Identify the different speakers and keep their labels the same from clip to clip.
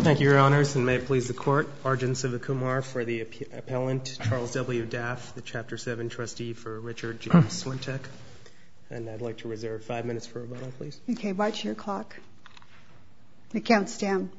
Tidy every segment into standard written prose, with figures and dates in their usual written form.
Speaker 1: Thank you, Your Honors, and may it please the Court. Arjun Sivakumar for the appellant, Charles W. Daff, the Chapter 7 trustee for Richard James Swintek. And I'd like to reserve 5 minutes for rebuttal, please.
Speaker 2: Okay, watch your clock. It counts down.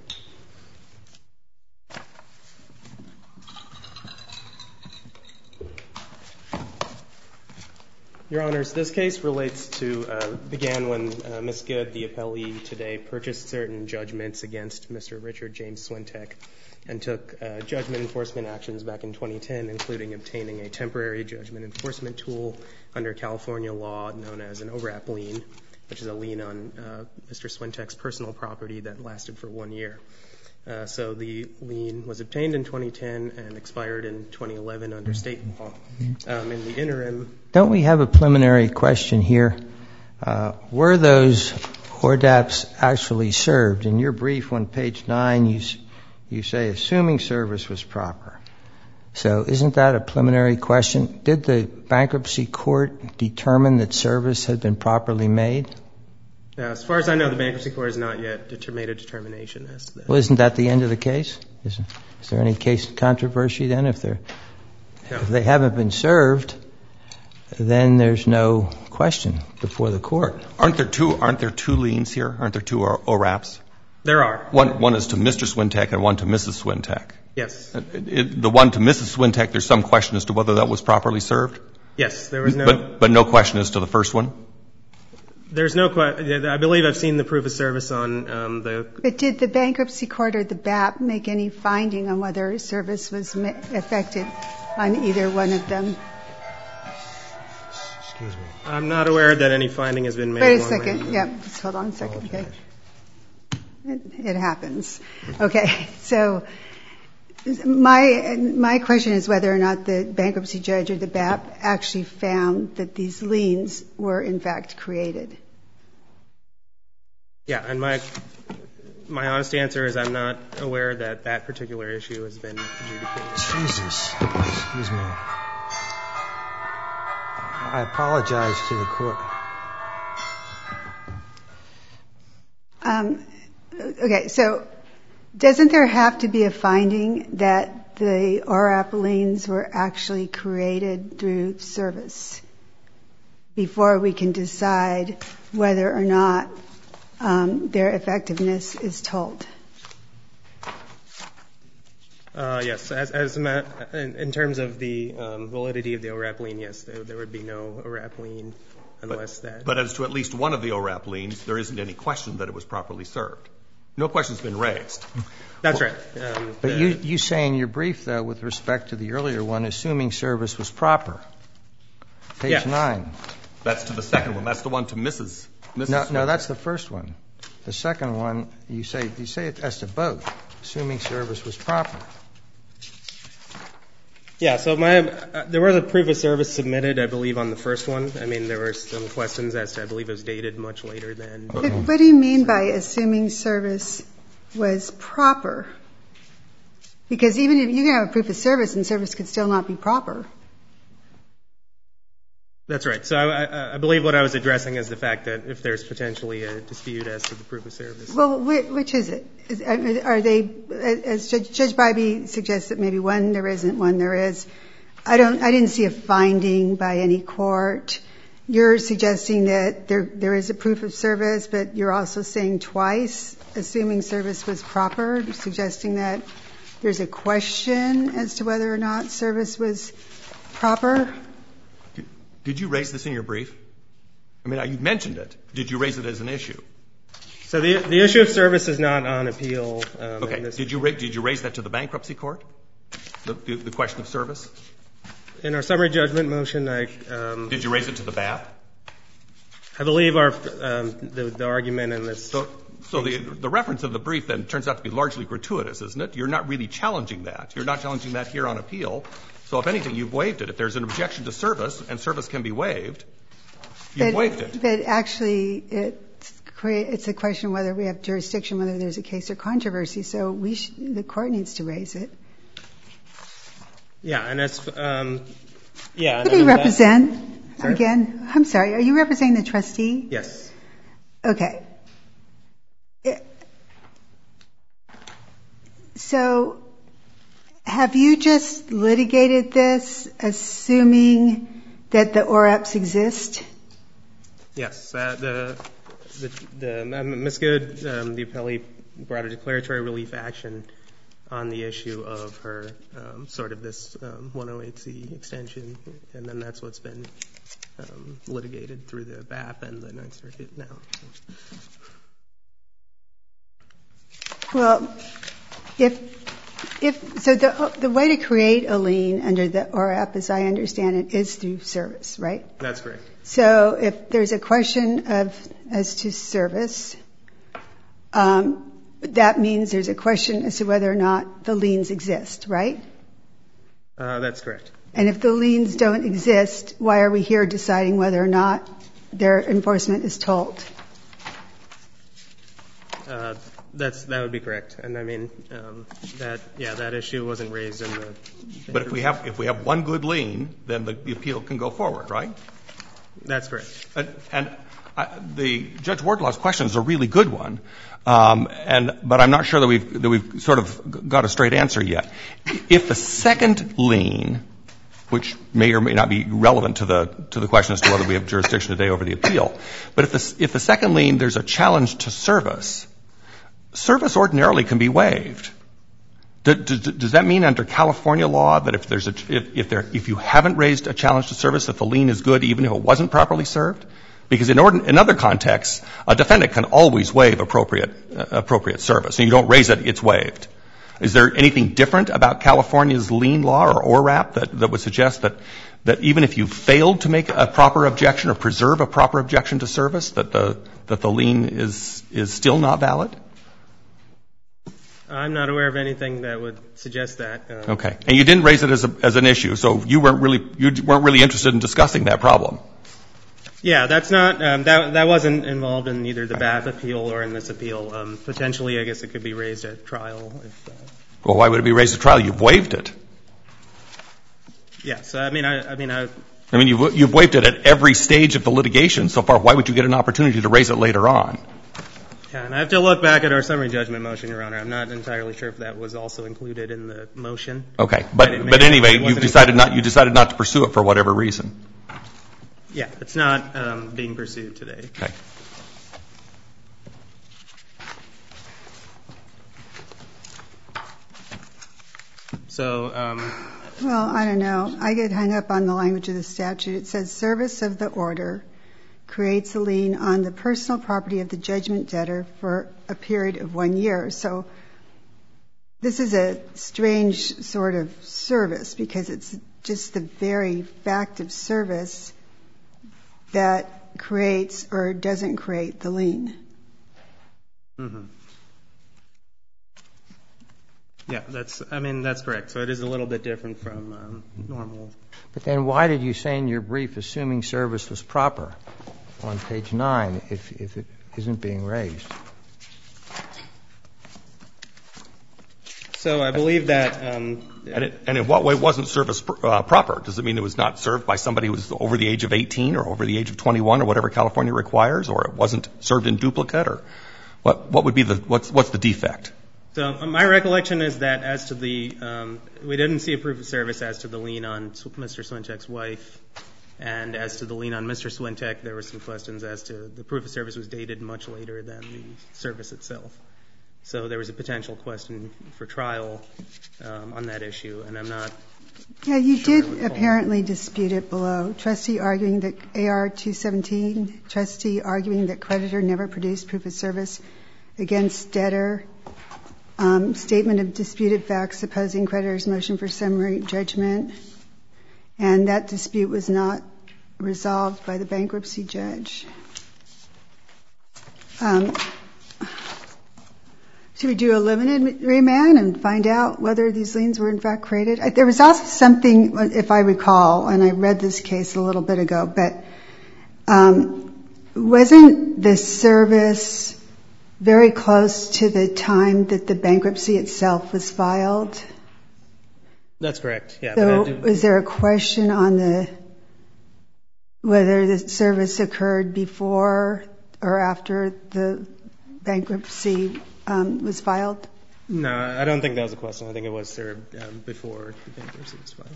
Speaker 1: Your Honors, this case began when Ms. Good, the appellee today, purchased certain judgments against Mr. Richard James Swintek and took judgment enforcement actions back in 2010, including obtaining a temporary judgment enforcement tool under California law known as an ORAP lien, which is a lien on Mr. Swintek's personal property that lasted for 1 year. So the lien was obtained in 2010 and expired in 2011 under state law. In the interim...
Speaker 3: Don't we have a preliminary question here? Were those ORDAPs actually served? In your brief on page 9, you say assuming service was proper. So isn't that a preliminary question? Did the bankruptcy court determine that service had been properly made?
Speaker 1: As far as I know, the bankruptcy court has not yet made a determination as to that.
Speaker 3: Well, isn't that the end of the case? Is there any case of controversy then? If they haven't been served, then there's no question before the court.
Speaker 4: Aren't there two liens here? Aren't there two ORAPs?
Speaker 1: There are.
Speaker 4: One is to Mr. Swintek and one to Mrs. Swintek.
Speaker 1: Yes.
Speaker 4: The one to Mrs. Swintek, there's some question as to whether that was properly served?
Speaker 1: Yes, there was no...
Speaker 4: But no question as to the first one?
Speaker 1: There's no question. I believe I've seen the proof of service on the...
Speaker 2: But did the bankruptcy court or the BAP make any finding on whether service was effected on either one of them?
Speaker 3: Excuse me.
Speaker 1: I'm not aware that any finding has been made.
Speaker 2: Wait a second. Yeah, just hold on a second. Okay. It happens. Okay. So my question is whether or not the bankruptcy judge or the BAP actually found that these liens were in fact created.
Speaker 1: Yeah, and my honest answer is I'm not aware that that particular issue has been adjudicated.
Speaker 3: Jesus. Excuse me. I apologize to the court.
Speaker 2: Okay, so doesn't there have to be a finding that the ORAP liens were actually created through service before we can decide whether or not their effectiveness is told?
Speaker 1: Yes, in terms of the validity of the ORAP lien, yes, there would be no ORAP lien unless that...
Speaker 4: But as to at least one of the ORAP liens, there isn't any question that it was properly served. No question's been raised.
Speaker 1: That's right.
Speaker 3: But you say in your brief, though, with respect to the earlier one, assuming service was proper. Page 9.
Speaker 4: That's to the second one. That's the one to Mrs.
Speaker 3: No, that's the first one. The second one, you say it as to both, assuming service was proper.
Speaker 1: Yeah, so there was a proof of service submitted, I believe, on the first one. I mean, there were some questions as to, I believe it was dated much later than...
Speaker 2: What do you mean by assuming service was proper? Because even if you can have a proof of service and service could still not be proper.
Speaker 1: That's right. So I believe what I was addressing is the fact that if there's potentially a dispute as to the proof of service.
Speaker 2: Well, which is it? Are they, as Judge Bybee suggests, that maybe one there isn't, one there is. I didn't see a finding by any court. You're suggesting that there is a proof of service, but you're also saying twice, assuming service was proper, suggesting that there's a question as to whether or not service was proper.
Speaker 4: Did you raise this in your brief? I mean, you mentioned it. Did you raise it as an issue?
Speaker 1: So the issue of service is not on appeal.
Speaker 4: Okay. Did you raise that to the bankruptcy court, the question of service?
Speaker 1: In our summary judgment motion,
Speaker 4: Did you raise it to the BAP?
Speaker 1: I believe the argument in this...
Speaker 4: So the reference of the brief then turns out to be largely gratuitous, isn't it? You're not really challenging that. You're not challenging that here on appeal. So if anything, you've waived it. If there's an objection to service and service can be waived, you've waived it.
Speaker 2: But actually, it's a question whether we have jurisdiction, whether there's a case or controversy. So the court needs to raise it.
Speaker 1: Yeah, and that's...
Speaker 2: Who do you represent? Sorry? Again, I'm sorry. Are you representing the trustee?
Speaker 1: Yes.
Speaker 2: Okay. So have you just litigated this, assuming that the ORAPs exist?
Speaker 1: Yes. Ms. Good, the appellee, brought a declaratory relief action on the issue of her sort of this 108C extension, and then that's what's been litigated through the BAP and the Ninth Circuit now.
Speaker 2: Well, so the way to create a lien under the ORAP, as I understand it, is through service, right?
Speaker 1: That's correct.
Speaker 2: So if there's a question as to service, that means there's a question as to whether or not the liens exist, right?
Speaker 1: That's correct.
Speaker 2: And if the liens don't exist, why are we here deciding whether or not their enforcement is told?
Speaker 1: That would be correct. And I mean, that issue wasn't raised in the...
Speaker 4: But if we have one good lien, then the appeal can go forward, right?
Speaker 1: That's correct.
Speaker 4: And the Judge Wardlaw's question is a really good one, but I'm not sure that we've sort of got a straight answer yet. If the second lien, which may or may not be relevant to the question as to whether we have jurisdiction today over the appeal, but if the second lien, there's a challenge to service ordinarily can be waived. Does that mean under California law that if you haven't raised a challenge to service that the lien is good even if it wasn't properly served? Because in other contexts, a defendant can always waive appropriate service, and you don't raise it, it's waived. Is there anything different about California's lien law or ORAP that would suggest that even if you failed to make a proper objection or preserve a proper objection to service, that the lien is still not valid?
Speaker 1: I'm not aware of anything that would suggest that.
Speaker 4: Okay. And you didn't raise it as an issue, so you weren't really interested in discussing that problem.
Speaker 1: Yeah, that's not that wasn't involved in either the BAP appeal or in this appeal. Potentially, I guess it could be raised at trial.
Speaker 4: Well, why would it be raised at trial? You've waived it.
Speaker 1: Yes, I mean,
Speaker 4: you've waived it at every stage of the litigation so far. Why would you get an opportunity to raise it later on?
Speaker 1: Yeah, and I have to look back at our summary judgment motion, Your Honor. I'm not entirely sure if that was also included in the motion.
Speaker 4: Okay, but anyway, you decided not to pursue it for whatever reason.
Speaker 1: Yeah, it's not being pursued today.
Speaker 4: Okay.
Speaker 1: So,
Speaker 2: well, I don't know. I get hung up on the language of the statute. It says service of the order creates a lien on the personal property of the judgment debtor for a period of 1 year. So this is a strange sort of service because it's just the very fact of service that creates or doesn't create the lien.
Speaker 1: Mm-hmm. Yeah, that's correct. So it is a little bit different from normal.
Speaker 3: But then why did you say in your brief assuming service was proper on page 9 if it isn't being raised?
Speaker 1: So I believe that...
Speaker 4: And in what way wasn't service proper? Does it mean it was not served by somebody who was over the age of 18 or over the age of 21 or whatever California requires, or it wasn't served in duplicate, or what would be what's the defect?
Speaker 1: So my recollection is that as to the we didn't see a proof of service as to the lien on Mr. Swintek's wife, and as to the lien on Mr. Swintek, there were some questions as to the proof of service was dated much later than the service itself. So there was a potential question for trial on that issue, and I'm not...
Speaker 2: Yeah, you did apparently dispute it below. Trustee arguing that AR 217, trustee arguing that creditor never produced proof of service against debtor, statement of disputed facts opposing creditor's motion for summary judgment, and that dispute was not resolved by the bankruptcy judge. Should we do a limited remand and find out whether these liens were in fact created? There was also something, if I recall, and I read this case a little bit ago, but wasn't the service very close to the time that the bankruptcy itself was filed?
Speaker 1: That's correct, yeah.
Speaker 2: So is there a question on whether the service occurred before or after the bankruptcy was filed?
Speaker 1: No, I don't think that was a question. I think it was served before the bankruptcy was filed.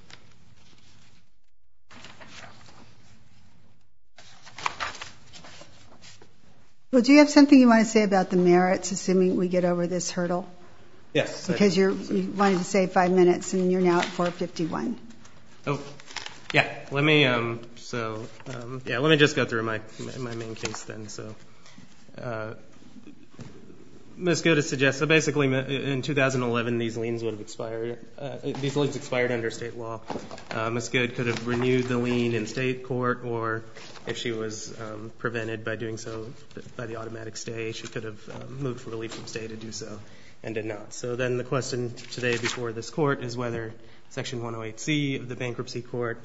Speaker 2: Well, do you have something you want to say about the merits, assuming we get over this hurdle?
Speaker 1: Yes.
Speaker 2: Because you wanted to say 5 minutes, and you're now at 4:51.
Speaker 1: Oh, yeah. Let me let me just go through my main case then. So, Ms. Good has suggested, so basically in 2011 these liens would have expired. These liens expired under state law. Ms. Good could have renewed the lien in state court, or if she was prevented by doing so by the automatic stay, she could have moved for relief from stay to do so and did not. So then the question today before this court is whether Section 108C of the bankruptcy code,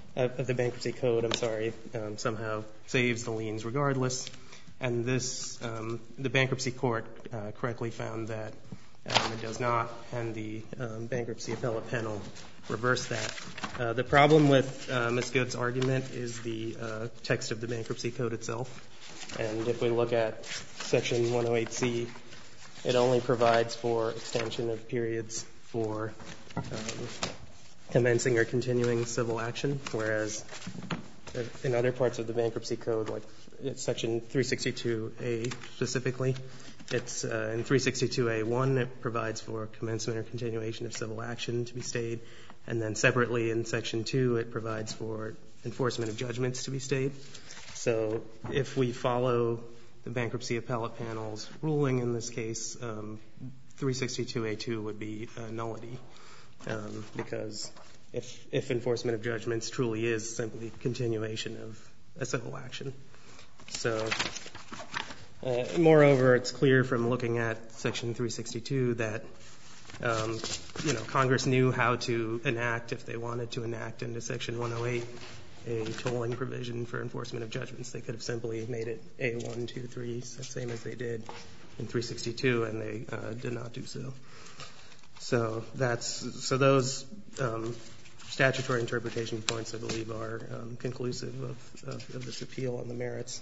Speaker 1: somehow saves the liens regardless. And this, the bankruptcy court correctly found that it does not, and the bankruptcy appellate panel reversed that. The problem with Ms. Good's argument is the text of the bankruptcy code itself. And if we look at Section 108C, it only provides for extension of periods for commencing or continuing civil action, whereas in other parts of the bankruptcy code, like Section 362A specifically, it's in 362A1 it provides for commencement or continuation of civil action to be stayed, and then separately in Section 2 it provides for enforcement of judgments to be stayed. So if we follow the bankruptcy appellate panel's ruling in this case, 362A2 would be a nullity, because if enforcement of judgments truly is simply continuation of a civil action. So, moreover, it's clear from looking at Section 362 that, Congress knew how to enact, if they wanted to enact into Section 108, a tolling provision for enforcement of judgments. They could have simply made it A1, 2, 3, same as they did in 362, and they did not do so. So those statutory interpretation points, I believe, are conclusive of this appeal on the merits.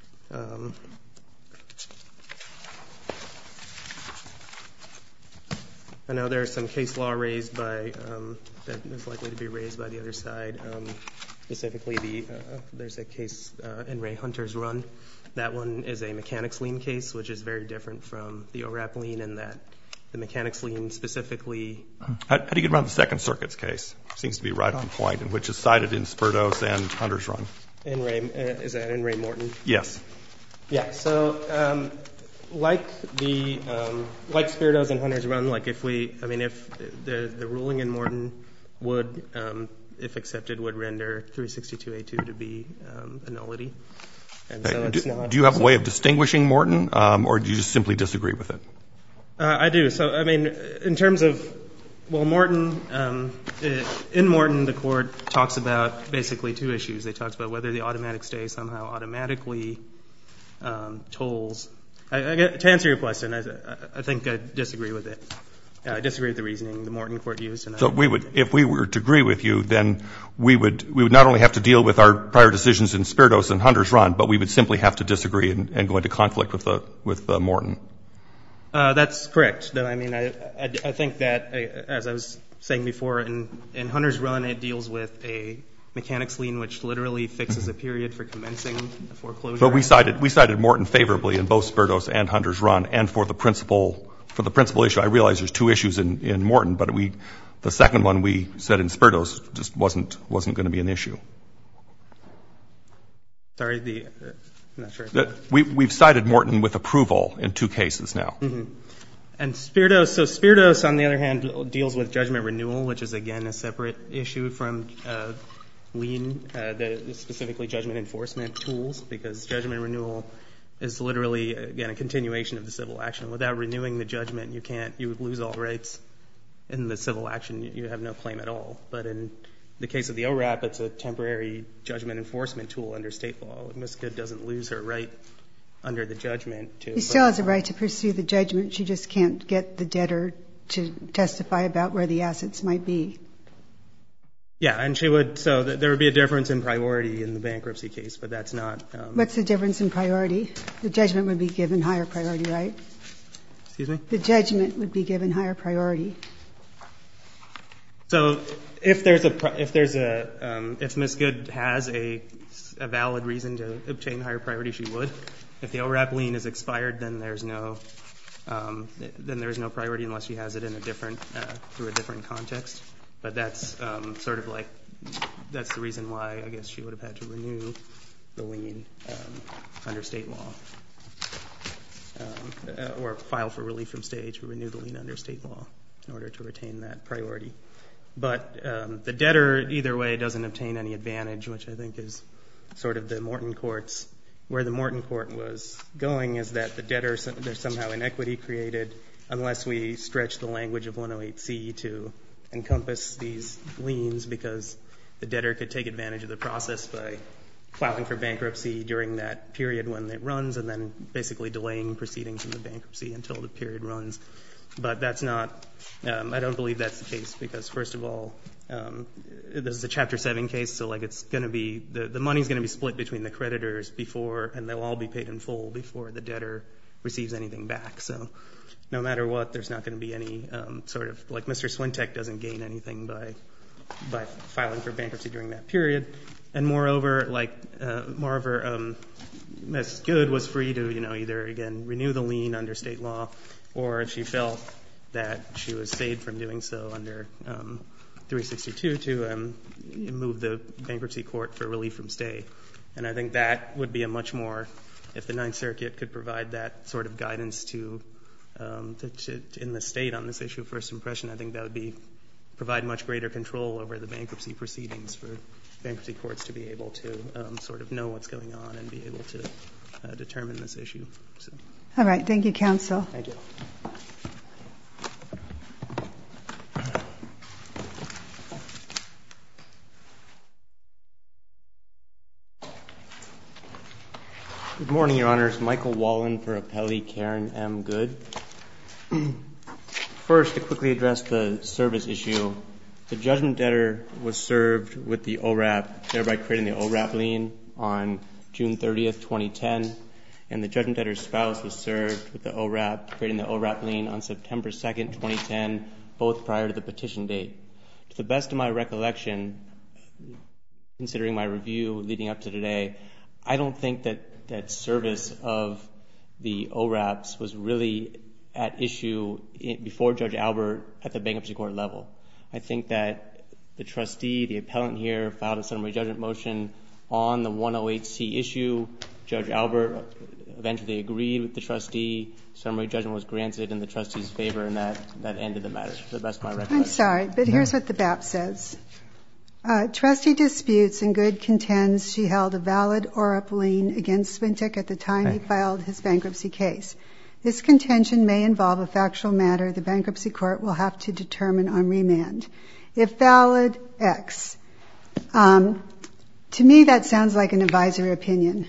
Speaker 1: I know there's some case law raised by that is likely to be raised by the other side. Specifically, there's a case in Ray Hunter's Run. That one is a mechanics lien case, which is very different from the ORAP lien in that the mechanics lien specifically.
Speaker 4: How do you get around the Second Circuit's case? Seems to be right on point, and which is cited in Spurdos and Hunter's Run.
Speaker 1: Is that in Ray Morton?
Speaker 4: Yes.
Speaker 1: Yeah. So, like Spurdos and Hunter's Run, if the ruling in Morton would, if accepted, would render 362A2 to be a nullity. And so it's not. Do
Speaker 4: you have a way of distinguishing Morton, or do you just simply disagree with it?
Speaker 1: I do. So, in terms of, Morton, in Morton, the court talks about basically two issues. They talked about whether the automatic stay somehow automatically tolls. To answer your question, I think I disagree with it. I disagree with the reasoning the Morton court used. And
Speaker 4: so if we were to agree with you, then we would not only have to deal with our prior decisions in Spurdos and Hunter's Run, but we would simply have to disagree and go into conflict with Morton.
Speaker 1: That's correct. I think that, as I was saying before, in Hunter's Run, it deals with a mechanics lien, which literally fixes a period for commencing a foreclosure.
Speaker 4: But we cited Morton favorably in both Spurdos and Hunter's Run, and for the principal issue. I realize there's two issues in Morton, but the second one we said in Spurdos just wasn't going to be an issue.
Speaker 1: Sorry, I'm not sure.
Speaker 4: We've cited Morton with approval in two cases now.
Speaker 1: Mm-hmm. And Spurdos, on the other hand, deals with judgment renewal, which is, again, a separate issue from lien, specifically judgment enforcement tools, because judgment renewal is literally, again, a continuation of the civil action. Without renewing the judgment, you would lose all rights in the civil action. You have no claim at all. But in the case of the ORAP, it's a temporary judgment enforcement tool under state law. Ms. Good doesn't lose her right under the judgment. She
Speaker 2: still has a right to pursue the judgment. She just can't get the debtor to testify about where the assets might be.
Speaker 1: Yeah, and she would. So there would be a difference in priority in the bankruptcy case, but that's not.
Speaker 2: What's the difference in priority? The judgment would be given higher priority, right?
Speaker 1: Excuse me?
Speaker 2: The judgment would be given higher priority.
Speaker 1: So if Ms. Good has a valid reason to obtain higher priority, she would. If the ORAP lien is expired, then there's no priority unless she has it in through a different context. But that's sort of like, that's the reason why I guess she would have had to renew the lien under state law, or file for relief from stay to renew the lien under state law in order to retain that priority. But the debtor, either way, doesn't obtain any advantage, which I think is sort of the Morton Court's, where the Morton Court was going, is that the debtor, there's somehow inequity created unless we stretch the language of 108C to encompass these liens, because the debtor could take advantage of the process by filing for bankruptcy during that period when it runs and then basically delaying proceedings in the bankruptcy until the period runs. But that's not, I don't believe that's the case, because first of all, this is a Chapter 7 case, so like it's going to be, the money's going to be split between the creditors before, and they'll all be paid in full before the debtor receives anything back. So no matter what, there's not going to be any sort of, like Mr. Swintek doesn't gain anything by filing for bankruptcy during that period. And moreover, Ms. Good was free to, either again renew the lien under state law, or if she felt that she was saved from doing so under 362 to move the bankruptcy court for relief from stay. And I think that would be a much more, if the Ninth Circuit could provide that sort of guidance to in the state on this issue of first impression, I think that would provide much greater control over the bankruptcy proceedings for bankruptcy courts to be able to sort of know what's going on and be able to determine this issue. So.
Speaker 2: All right. Thank you, counsel.
Speaker 1: Thank you.
Speaker 5: Good morning, Your Honors. Michael Wallen for Appellee Karen M. Good. First, to quickly address the service issue, the judgment debtor was served with the ORAP, thereby creating the ORAP lien on June 30th, 2010, and the judgment debtor's spouse was served with the ORAP, creating the ORAP lien on September 2nd, 2010, both prior to the petition date. To the best of my recollection, considering my review leading up to today, I don't think that service of the ORAPs was really at issue before Judge Albert at the bankruptcy court level. I think that the trustee, the appellant here, filed a summary judgment motion on the 108C issue. Judge Albert eventually agreed with the trustee. Summary judgment was granted in the trustee's favor, and that ended the matter, to the best of my recollection.
Speaker 2: I'm sorry, but here's what the BAP says. Trustee disputes and Good contends she held a valid ORAP lien against Swintek at the time he filed his bankruptcy case. This contention may involve a factual matter the bankruptcy court will have to determine on remand. If valid, X. To me, that sounds like an advisory opinion.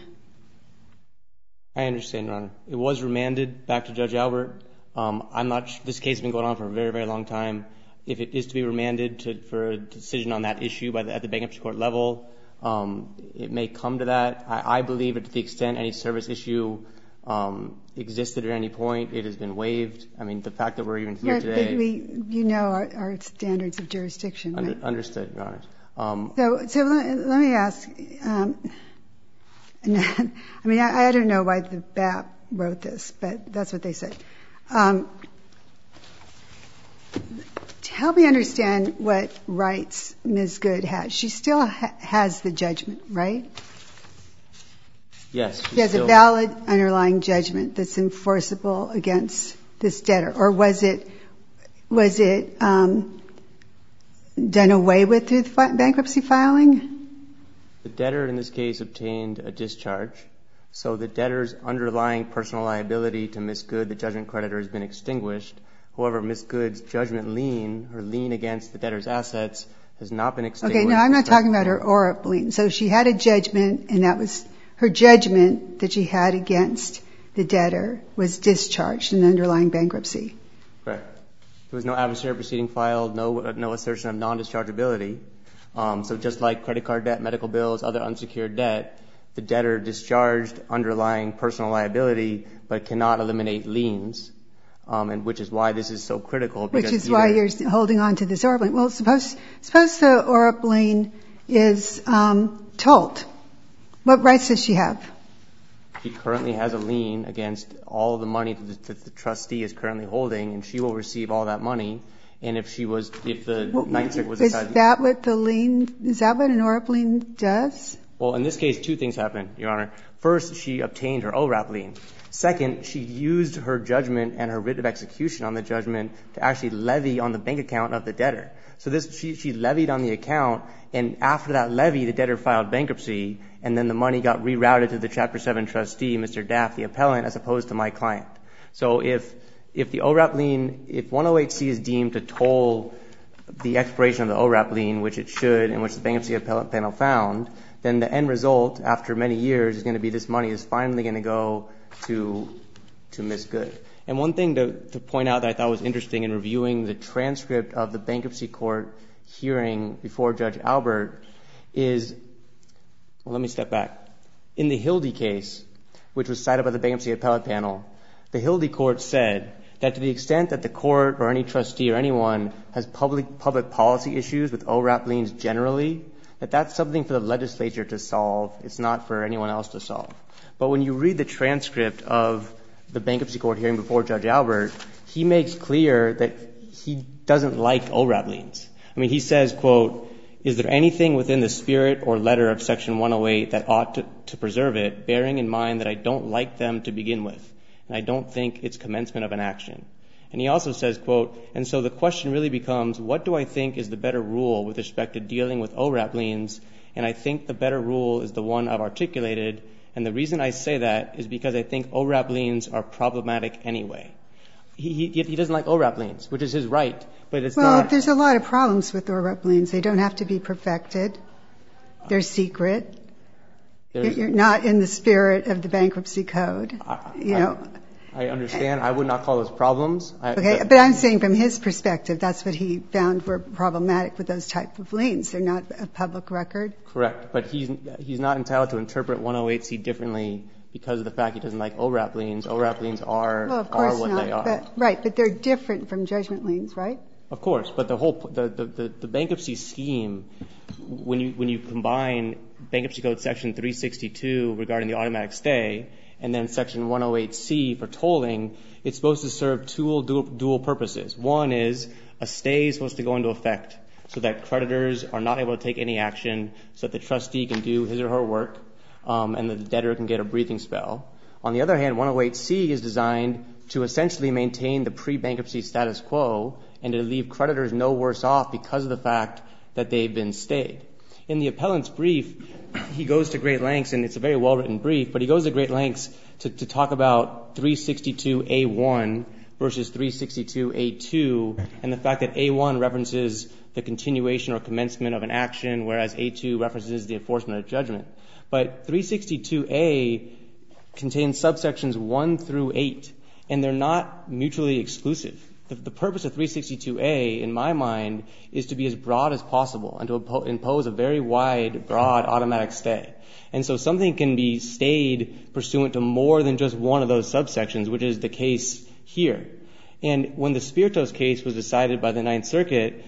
Speaker 5: I understand, Your Honor. It was remanded back to Judge Albert. This case has been going on for a very, very long time. If it is to be remanded for a decision on that issue at the bankruptcy court level, it may come to that. I believe that to the extent any service issue existed at any point, it has been waived. I mean, the fact that we're even here today.
Speaker 2: You know our standards of jurisdiction, right?
Speaker 5: Understood, Your Honor.
Speaker 2: So let me ask. I mean, I don't know why the BAP wrote this, but that's what they said. Help me understand what rights Ms. Good has. She still has the judgment, right?
Speaker 5: Yes.
Speaker 2: She has a valid underlying judgment that's enforceable against this debtor. Or was it done away with through the bankruptcy filing?
Speaker 5: The debtor in this case obtained a discharge. So the debtor's underlying personal liability to Ms. Good, the judgment creditor, has been extinguished. However, Ms. Good's judgment lien, her lien against the debtor's assets, has not been extinguished.
Speaker 2: Okay, now I'm not talking about her ORAP lien. So she had a judgment, and that was her judgment that she had against the debtor was discharged in the underlying bankruptcy.
Speaker 5: Correct. There was no adversarial proceeding filed, no assertion of non-dischargeability. So just like credit card debt, medical bills, other unsecured debt, the debtor discharged underlying personal liability but cannot eliminate liens. and which is why this is so critical.
Speaker 2: Which is why you're holding on to this ORAP lien. Well, suppose the ORAP lien is told. What rights does she have?
Speaker 5: She currently has a lien against all the money that the trustee is currently holding, and she will receive all that money. And if the Ninth Circuit was decided... Is that what
Speaker 2: an ORAP lien does?
Speaker 5: Well, in this case, two things happened, Your Honor. First, she obtained her ORAP lien. Second, she used her judgment and her writ of execution on the judgment to actually levy on the bank account of the debtor. So she levied on the account, and after that levy, the debtor filed bankruptcy, and then the money got rerouted to the Chapter 7 trustee, Mr. Daff, the appellant, as opposed to my client. So if the ORAP lien, if 108C is deemed to toll the expiration of the ORAP lien, which it should, and which the bankruptcy appellate panel found, then the end result, after many years, is going to be this money is finally going to go to Ms. Good. And one thing to point out that I thought was interesting in reviewing the transcript of the bankruptcy court hearing before Judge Albert is, well, let me step back. In the Hildy case, which was cited by the bankruptcy appellate panel, the Hildy court said that to the extent that the court or any trustee or anyone has public policy issues with ORAP liens generally, that's something for the legislature to solve. It's not for anyone else to solve. But when you read the transcript of the bankruptcy court hearing before Judge Albert, he makes clear that he doesn't like ORAP liens. I mean, he says, quote, "Is there anything within the spirit or letter of Section 108 that ought to preserve it, bearing in mind that I don't like them to begin with, and I don't think it's commencement of an action?" And he also says, quote, "And so the question really becomes, what do I think is the better rule with respect to dealing with ORAP liens? And I think the better rule is the one I've articulated. And the reason I say that is because I think ORAP liens are problematic anyway." He doesn't like ORAP liens, which is his right, but it's not.
Speaker 2: Well, there's a lot of problems with ORAP liens. They don't have to be perfected. They're secret. You're not in the spirit of the bankruptcy code.
Speaker 5: I understand. I would not call those problems.
Speaker 2: Okay, but I'm saying from his perspective, that's what he found were problematic with those type of liens. They're not a public record.
Speaker 5: Correct, but he's not entitled to interpret 108C differently because of the fact he doesn't like ORAP liens. ORAP liens are what they are.
Speaker 2: Right, but they're different from judgment liens, right?
Speaker 5: Of course, but the bankruptcy scheme, when you combine Bankruptcy Code Section 362 regarding the automatic stay and then Section 108C for tolling, it's supposed to serve two dual purposes. One is a stay is supposed to go into effect so that creditors are not able to take any action, so that the trustee can do his or her work, and the debtor can get a breathing spell. On the other hand, 108C is designed to essentially maintain the pre-bankruptcy status quo and to leave creditors no worse off because of the fact that they've been stayed. In the appellant's brief, he goes to great lengths, and it's a very well-written brief, but he goes to great lengths to talk about 362A1 versus 362A2 and the fact that A1 references the continuation or commencement of an action, whereas A2 references the enforcement of judgment. But 362A contains subsections 1 through 8, and they're not mutually exclusive. The purpose of 362A, in my mind, is to be as broad as possible and to impose a very wide, broad automatic stay. And so something can be stayed pursuant to more than just one of those subsections, which is the case here. And when the Spiritos case was decided by the Ninth Circuit,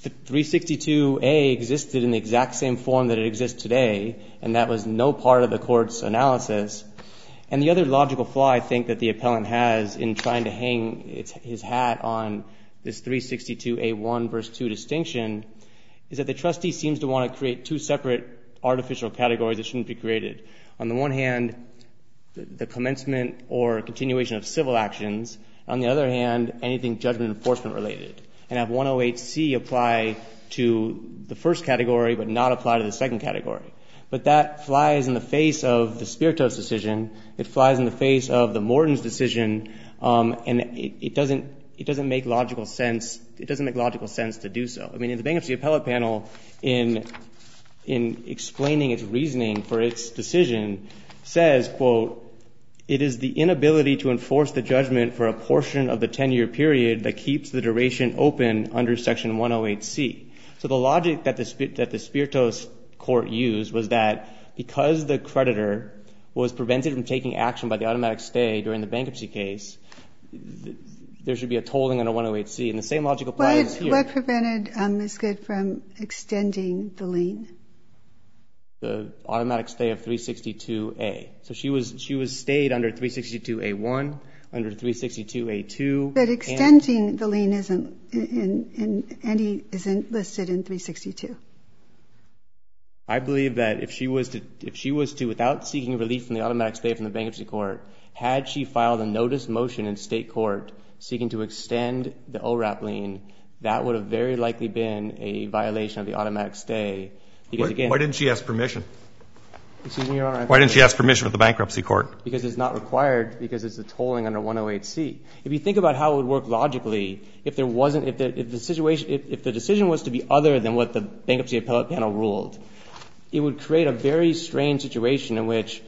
Speaker 5: 362A existed in the exact same form that it exists today, and that was no part of the court's analysis. And the other logical flaw, I think, that the appellant has in trying to hang his hat on this 362A1 versus 2 distinction is that the trustee seems to want to create two separate artificial categories that shouldn't be created. On the one hand, the commencement or continuation of civil actions. On the other hand, anything judgment enforcement related. And have 108C apply to the first category but not apply to the second category. But that flies in the face of the Spiritos decision. It flies in the face of the Morton's decision, and it doesn't make logical sense. It doesn't make logical sense to do so. I mean, in the bankruptcy appellate panel, in explaining its reasoning for its decision, says, quote, "It is the inability to enforce the judgment for a portion of the 10-year period that keeps the duration open under Section 108C." So the logic that the Spiritos court used was that because the creditor was prevented from taking action by the automatic stay during the bankruptcy case, there should be a tolling under 108C. And the same logic applies here.
Speaker 2: What prevented Ms. Good from extending the lien?
Speaker 5: The automatic stay of 362A. So she was stayed under 362A1, under 362A2.
Speaker 2: But extending the lien isn't listed in 362.
Speaker 5: I believe that if she was to, without seeking relief from the automatic stay from the bankruptcy court, had she filed a notice motion in state court seeking to extend the ORAP lien, that would have very likely been a violation of the automatic stay. Because again,
Speaker 4: why didn't she ask permission?
Speaker 5: Excuse me, Your Honor.
Speaker 4: Why didn't she ask permission with the bankruptcy court?
Speaker 5: Because it's not required, because it's a tolling under 108C. If you think about how it would work logically, if the decision was to be other than what the bankruptcy appellate panel ruled, it would create a very strange situation in which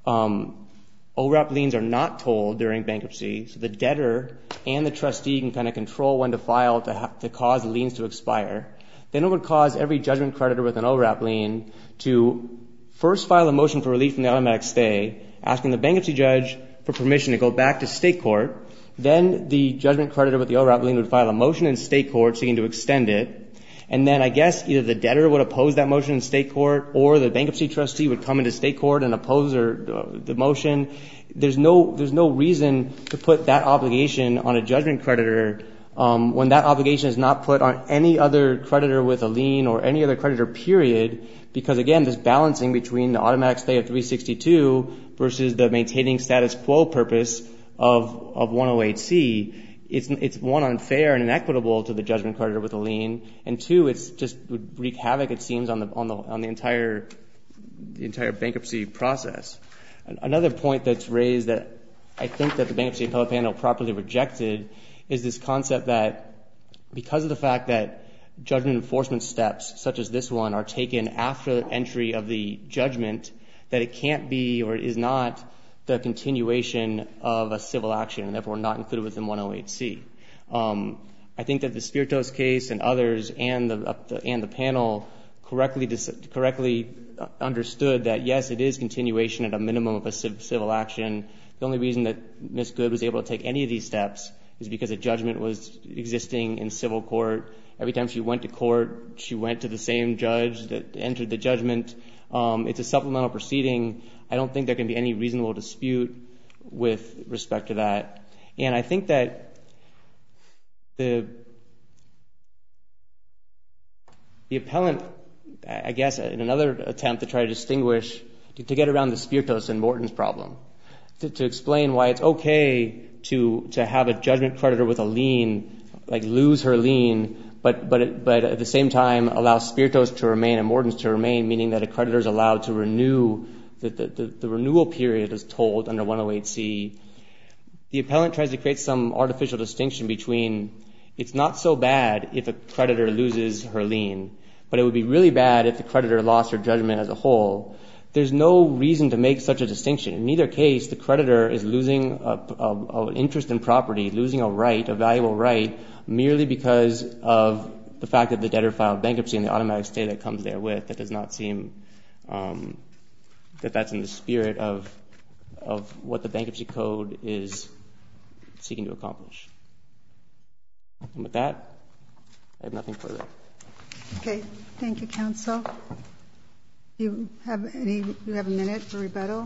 Speaker 5: ORAP liens are not tolled during bankruptcy, so the debtor and the trustee can kind of control when to file to cause the liens to expire. Then it would cause every judgment creditor with an ORAP lien to first file a motion for relief from the automatic stay, asking the bankruptcy judge for permission to go back to state court. Then the judgment creditor with the ORAP lien would file a motion in state court seeking to extend it. And then I guess either the debtor would oppose that motion in state court or the bankruptcy trustee would come into state court and oppose the motion. There's no reason to put that obligation on a judgment creditor when that obligation is not put on any other creditor with a lien or any other creditor, period, because, again, this balancing between the automatic stay of 362 versus the maintaining status quo purpose of 108C, it's one, unfair and inequitable to the judgment creditor with a lien, and two, it's just would wreak havoc, it seems, on the entire bankruptcy process. Another point that's raised that I think that the bankruptcy appellate panel properly rejected is this concept that because of the fact that judgment enforcement steps such as this one are taken after entry of the judgment, that it can't be or is not the continuation of a civil action and therefore not included within 108C. I think that the Spiritos case and others and the panel correctly understood that, yes, it is continuation at a minimum of a civil action. The only reason that Ms. Good was able to take any of these steps is because a judgment was existing in civil court. Every time she went to court, she went to the same judge that entered the judgment. It's a supplemental proceeding. I don't think there can be any reasonable dispute with respect to that. And I think that the appellant, I guess, in another attempt to try to distinguish, to get around the Spiritos and Morton's problem, to explain why it's okay to have a judgment creditor with a lien, like lose her lien, but at the same time allow Spiritos to remain and Morton's to remain, meaning that a creditor is allowed to renew, the renewal period is told under 108C. The appellant tries to create some artificial distinction between it's not so bad if a creditor loses her lien, but it would be really bad if the creditor lost her judgment as a whole. There's no reason to make such a distinction. In either case, the creditor is losing an interest in property, losing a right, a valuable right, merely because of the fact that the debtor filed bankruptcy and the automatic stay that comes therewith. That does not seem that that's in the spirit of what the bankruptcy code is seeking to accomplish. And with that, I have nothing further.
Speaker 2: Okay. Thank you, counsel. You have a minute for rebuttal?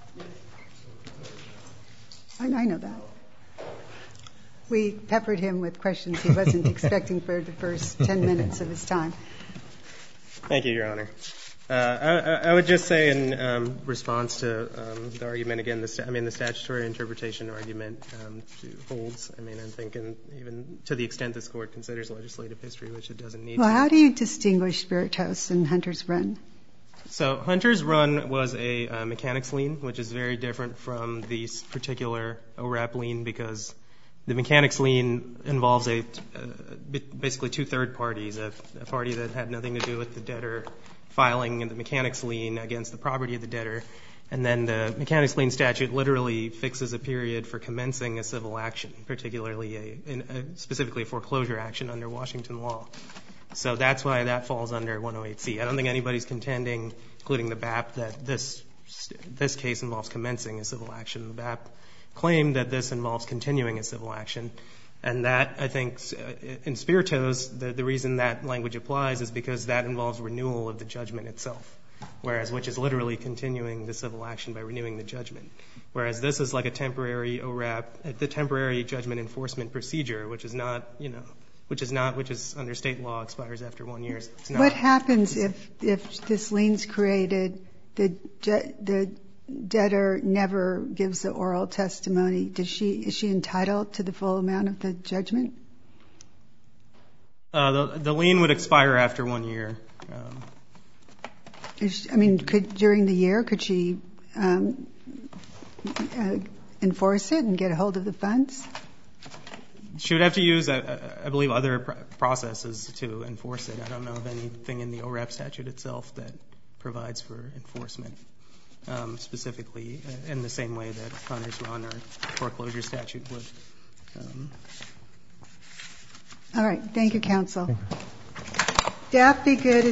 Speaker 2: I know that. We peppered him with questions he wasn't expecting for the first 10 minutes of his time.
Speaker 1: Thank you, Your Honor. I would just say in response to the argument, again, the statutory interpretation argument holds. I mean, I'm thinking even to the extent this Court considers legislative history, which it doesn't need to.
Speaker 2: Well, how do you distinguish Spiritos and Hunter's Run?
Speaker 1: So Hunter's Run was a mechanics lien, which is very different from the particular ORAP lien because the mechanics lien involves basically two third parties, a party that had nothing to do with the debtor filing the mechanics lien against the property of the debtor, and then the mechanics lien statute literally fixes a period for commencing a civil action, particularly specifically a foreclosure action under Washington law. So that's why that falls under 108C. I don't think anybody's contending, including the BAP, that this case involves commencing a civil action. The BAP claim that this involves continuing a civil action. And that, I think, in Spiritos, the reason that language applies is because that involves renewal of the judgment itself, which is literally continuing the civil action by renewing the judgment. Whereas this is like a temporary ORAP, the temporary judgment enforcement procedure, which is under state law expires after 1 year.
Speaker 2: What happens if this lien's created, the debtor never gives the oral testimony? Is she entitled to the full amount of the judgment?
Speaker 1: The lien would expire after 1 year.
Speaker 2: During the year, could she enforce it and get a hold of the funds?
Speaker 1: She would have to use, I believe, other processes to enforce it. I don't know of anything in the ORAP statute itself that provides for enforcement, specifically in the same way that Connor's Run or foreclosure statute would.
Speaker 2: All right. Thank you, counsel. Daphne Good.